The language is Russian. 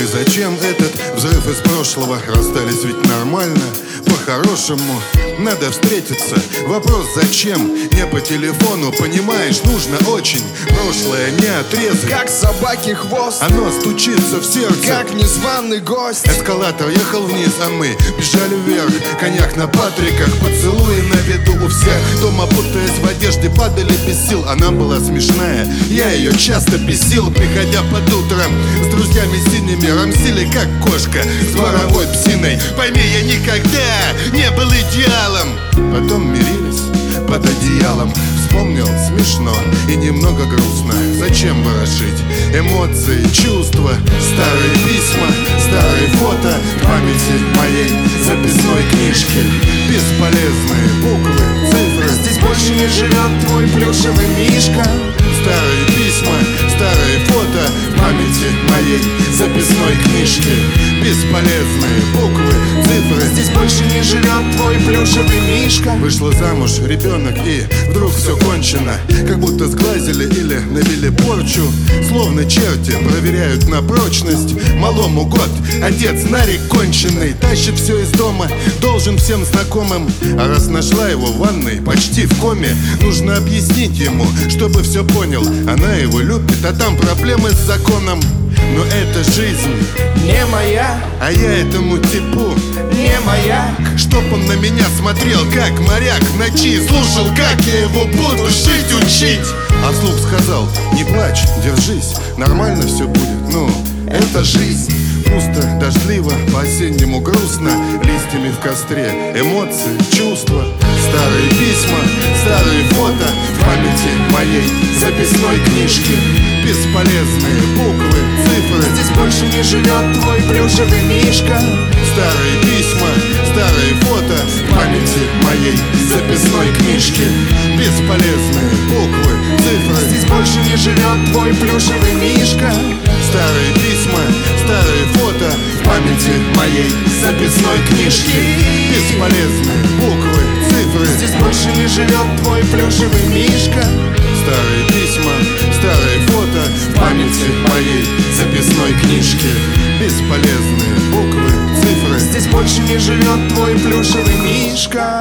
зачем этот взрыв из прошлого? Расстались ведь нормально, по-хорошему надо встретиться. Вопрос зачем? Не по телефону, понимаешь, нужно очень. Прошлое не отрезать, как собаки хвост, оно стучится в сердце, как незваный гость. Эскалатор ехал вниз, а мы бежали вверх. Коньяк на патриках, поцелуи на виду у всех. Дома, путаясь в одежде, падали без сил. Она была смешная, я ее часто бесил. Приходя под утро с друзьями синими, рамсили как кошка с дворовой псиной. Пойми, я никогда не был идеалом. Потом мирились под одеялом. Вспомнил, смешно и немного грустно. Зачем ворошить эмоции, чувства? Старые письма, старые фото в памяти моей записной книжки. Бесполезные буквы, цифры. Здесь больше не живет твой плюшевый мишка. Старые письма, старые фото в памяти моей записной книжки. Бесполезные буквы, цифры. Здесь больше не живет твой плюшевый мишка. Вышла замуж, ребенок, и вдруг все кончено. Как будто сглазили или навели порчу. Словно черти проверяют на прочность. Малому год, отец нарик конченый. Тащит все из дома, должен всем знакомым. А раз нашла его в ванной, почти в коме, нужно объяснить ему, чтобы все понял. Она его любит, а там проблемы с законом. Но это жизнь не моя, а я этому типу не моя. Чтоб он на меня смотрел, как моряк в ночи. Слушал, как я его буду жить, учить. А вслух сказал: не плачь, держись, нормально все будет, ну, это жизнь. Пусто, дождливо, по-осеннему грустно. Листьями в костре, эмоции, чувства. Старые письма, старые фото в памяти моей записной книжки. Бесполезные буквы, цифры. Здесь больше не живет твой плюшевый мишка. Старые письма, старые фото в памяти моей записной книжки. Бесполезные буквы, цифры. Здесь больше не живет твой плюшевый мишка. Старые письма, старые фото в памяти моей записной книжки. Бесполезные буквы, цифры. Здесь больше не живет твой плюшевый мишка. Старые письма, старые фото в памяти моей записной книжки. Бесполезные буквы, цифры. Здесь больше не живет твой плюшевый мишка.